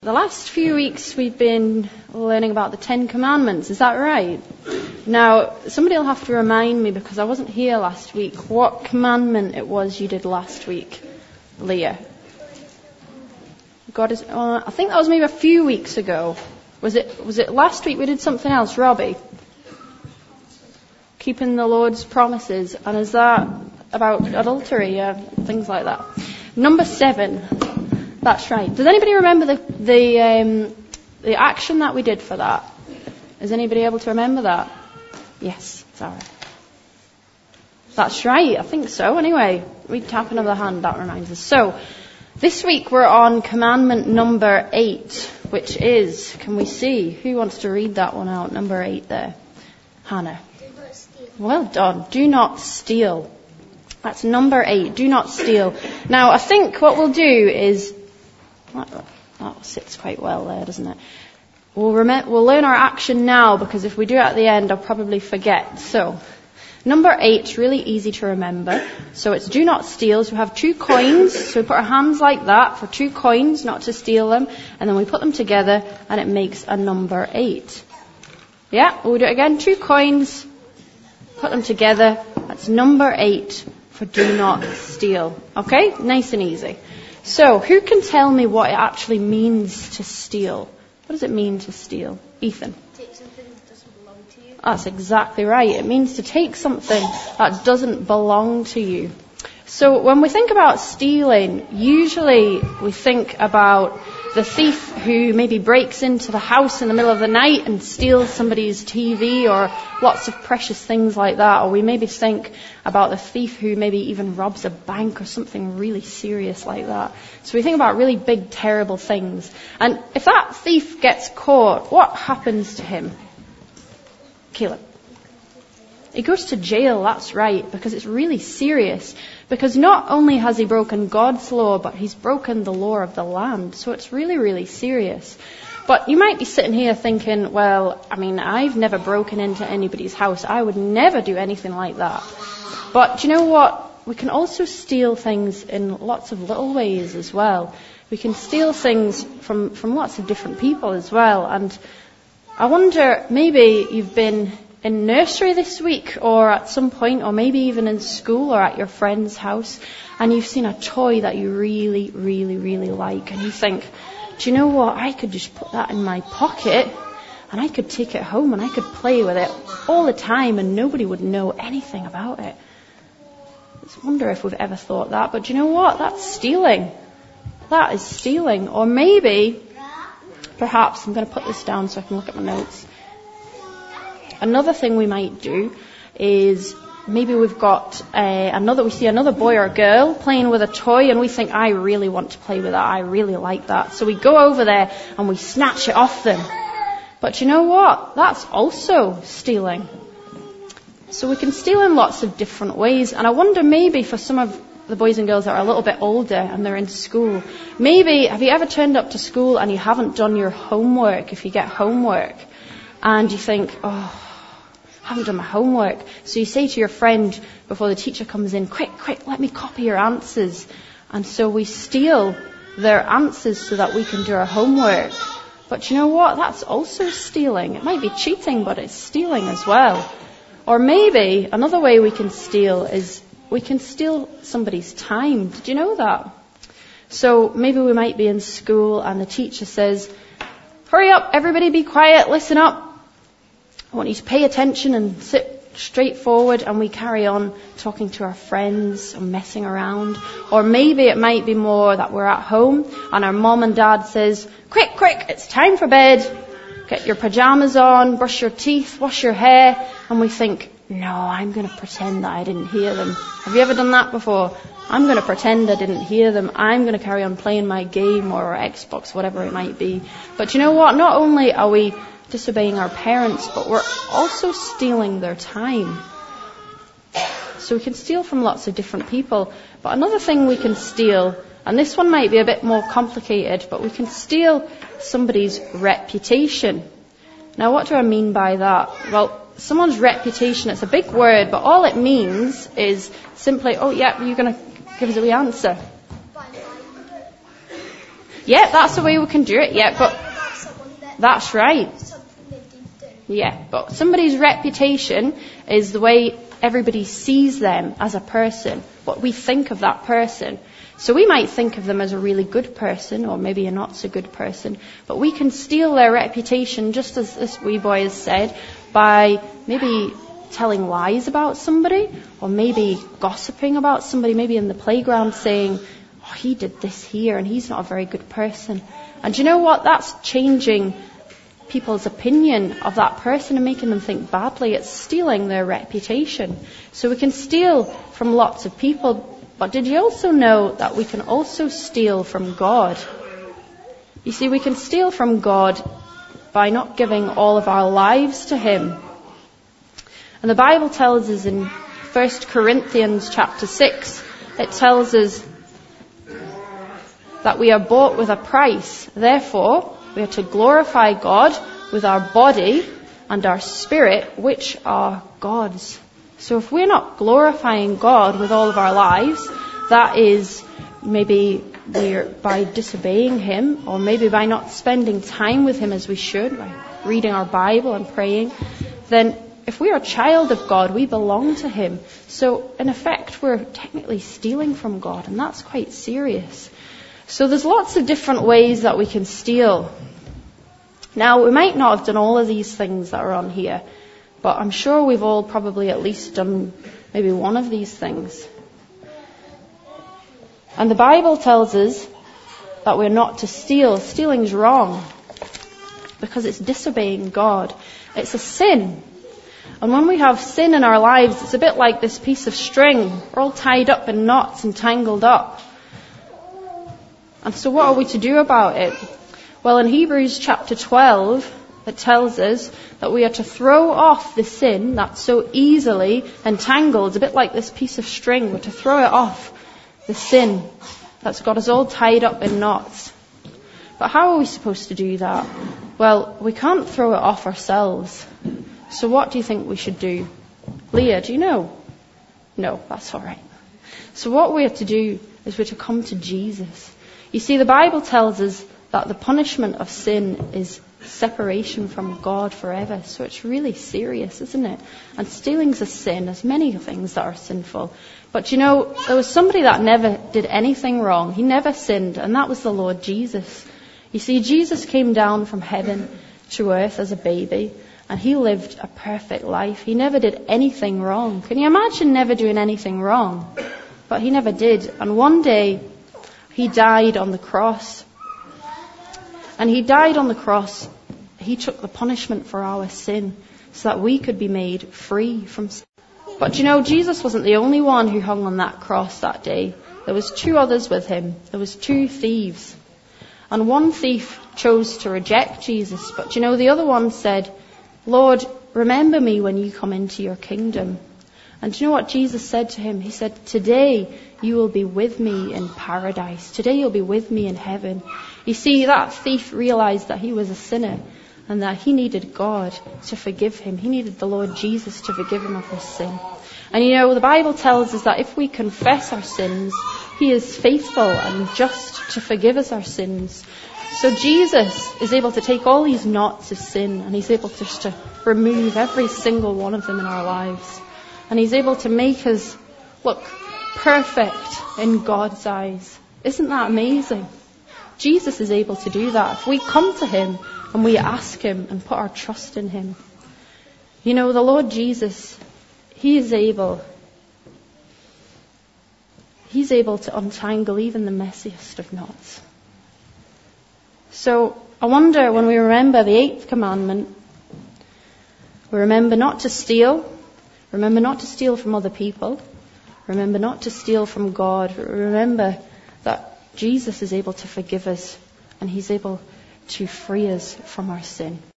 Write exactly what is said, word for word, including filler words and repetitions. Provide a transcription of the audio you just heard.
the last few weeks we've been learning about the Ten Commandments. Is that right? Now, somebody will have to remind me, because I wasn't here last week, what commandment it was you did last week, Leah. God is. Uh, I think that was maybe a few weeks ago. Was it? Was it last week we did something else, Robbie? Keeping the Lord's promises, and is that about adultery? Yeah, things like that. Number seven. That's right. Does anybody remember the the um, the action that we did for that? Is anybody able to remember that? Yes, Sarah. That's right. I think so. Anyway, we tap another hand. That reminds us. So, this week we're on commandment number eight, which is, can we see? Who wants to read that one out? Number eight there. Hannah. Do not steal. Well done. Do not steal. That's number eight. Do not steal. Now, I think what we'll do is, that, that sits quite well there, doesn't it? We'll, rem- we'll learn our action now, because if we do it at the end, I'll probably forget. So, number eight is really easy to remember. So it's do not steal. So we have two coins. So we put our hands like that for two coins, not to steal them. And then we put them together, and it makes a number eight. Yeah, we'll do it again. Two coins, put them together. That's number eight for do not steal. Okay? Nice and easy. So, who can tell me what it actually means to steal? What does it mean to steal? Ethan. Take something that doesn't belong to you. That's exactly right. It means to take something that doesn't belong to you. So when we think about stealing, usually we think about the thief who maybe breaks into the house in the middle of the night and steals somebody's T V or lots of precious things like that. Or we maybe think about the thief who maybe even robs a bank or something really serious like that. So we think about really big, terrible things. And if that thief gets caught, what happens to him? Caleb. He goes to jail, that's right, because it's really serious. Because not only has he broken God's law, but he's broken the law of the land. So it's really, really serious. But you might be sitting here thinking, well, I mean, I've never broken into anybody's house. I would never do anything like that. But do you know what? We can also steal things in lots of little ways as well. We can steal things from, from lots of different people as well. And I wonder, maybe you've been in nursery this week or at some point, or maybe even in school or at your friend's house, and you've seen a toy that you really, really, really like, and you think, do you know what, I could just put that in my pocket and I could take it home and I could play with it all the time and nobody would know anything about it. I wonder if we've ever thought that, but do you know what, that's stealing. That is stealing. Or maybe, perhaps, I'm going to put this down so I can look at my notes. Another thing we might do is maybe we've got uh, another, we see another boy or girl playing with a toy and we think, I really want to play with that, I really like that. So we go over there and we snatch it off them. But you know what? That's also stealing. So we can steal in lots of different ways. And I wonder maybe for some of the boys and girls that are a little bit older and they're in school, maybe, have you ever turned up to school and you haven't done your homework, if you get homework, and you think, oh, I haven't done my homework. So you say to your friend before the teacher comes in, quick, quick, let me copy your answers. And so we steal their answers so that we can do our homework. But you know what? That's also stealing. It might be cheating, but it's stealing as well. Or maybe another way we can steal is we can steal somebody's time. Did you know that? So maybe we might be in school and the teacher says, hurry up, everybody be quiet, listen up. I want you to pay attention and sit straight forward, and we carry on talking to our friends and messing around. Or maybe it might be more that we're at home and our mom and dad says, quick, quick, it's time for bed. Get your pajamas on, brush your teeth, wash your hair. And we think, no, I'm going to pretend that I didn't hear them. Have you ever done that before? I'm going to pretend I didn't hear them. I'm going to carry on playing my game or Xbox, whatever it might be. But you know what? Not only are we disobeying our parents, but we're also stealing their time. So we can steal from lots of different people. But another thing we can steal, and this one might be a bit more complicated, but we can steal somebody's reputation. Now, what do I mean by that? Well, someone's reputation, it's a big word, but all it means is simply, oh, yeah, you're going to give us a wee answer. Yeah, that's the way we can do it. Yeah, but About someone that that's right. something they did do. Yeah, but somebody's reputation is the way everybody sees them as a person, what we think of that person. So we might think of them as a really good person, or maybe a not so good person, but we can steal their reputation, just as this wee boy has said, by maybe telling lies about somebody, or maybe gossiping about somebody, maybe in the playground saying, oh, he did this here and he's not a very good person. And do you know what? That's changing people's opinion of that person and making them think badly. It's stealing their reputation. So we can steal from lots of people. But did you also know that we can also steal from God? You see, we can steal from God by not giving all of our lives to Him. And the Bible tells us in First Corinthians chapter six, it tells us that we are bought with a price. Therefore, we are to glorify God with our body and our spirit, which are God's. So if we're not glorifying God with all of our lives, that is maybe we're by disobeying Him, or maybe by not spending time with Him as we should, by reading our Bible and praying, then if we are a child of God, we belong to Him. So in effect, we're technically stealing from God, and that's quite serious. So there's lots of different ways that we can steal. Now, we might not have done all of these things that are on here, but I'm sure we've all probably at least done maybe one of these things. And the Bible tells us that we're not to steal. Stealing's wrong because it's disobeying God. It's a sin. And when we have sin in our lives, it's a bit like this piece of string. We're all tied up in knots and tangled up. And so what are we to do about it? Well, in Hebrews chapter twelve, it tells us that we are to throw off the sin that so easily entangles, a bit like this piece of string. We're to throw it off, the sin that's got us all tied up in knots. But how are we supposed to do that? Well, we can't throw it off ourselves. So what do you think we should do? Leah, do you know? No, that's all right. So what we have to do is we're to come to Jesus. You see, the Bible tells us that the punishment of sin is separation from God forever. So it's really serious, isn't it? And stealing's a sin. There's many things that are sinful. But you know, there was somebody that never did anything wrong. He never sinned, and that was the Lord Jesus. You see, Jesus came down from heaven to earth as a baby, and He lived a perfect life. He never did anything wrong. Can you imagine never doing anything wrong? But He never did. And one day, He died on the cross. And He died on the cross. He took the punishment for our sin so that we could be made free from sin. But you know, Jesus wasn't the only one who hung on that cross that day. There was two others with Him. There was two thieves. And one thief chose to reject Jesus. But you know, the other one said, Lord, remember me when you come into your kingdom. And do you know what Jesus said to him? He said, today you will be with me in paradise. Today you'll be with me in heaven. You see, that thief realized that he was a sinner and that he needed God to forgive him. He needed the Lord Jesus to forgive him of his sin. And you know, the Bible tells us that if we confess our sins, He is faithful and just to forgive us our sins. So Jesus is able to take all these knots of sin and He's able just to remove every single one of them in our lives. And He's able to make us look perfect in God's eyes. Isn't that amazing? Jesus is able to do that if we come to Him and we ask Him and put our trust in Him. You know, the Lord Jesus, He is able, He's able to untangle even the messiest of knots. So I wonder, when we remember the eighth commandment, we remember not to steal, remember not to steal from other people, remember not to steal from God, remember that Jesus is able to forgive us and He's able to free us from our sin.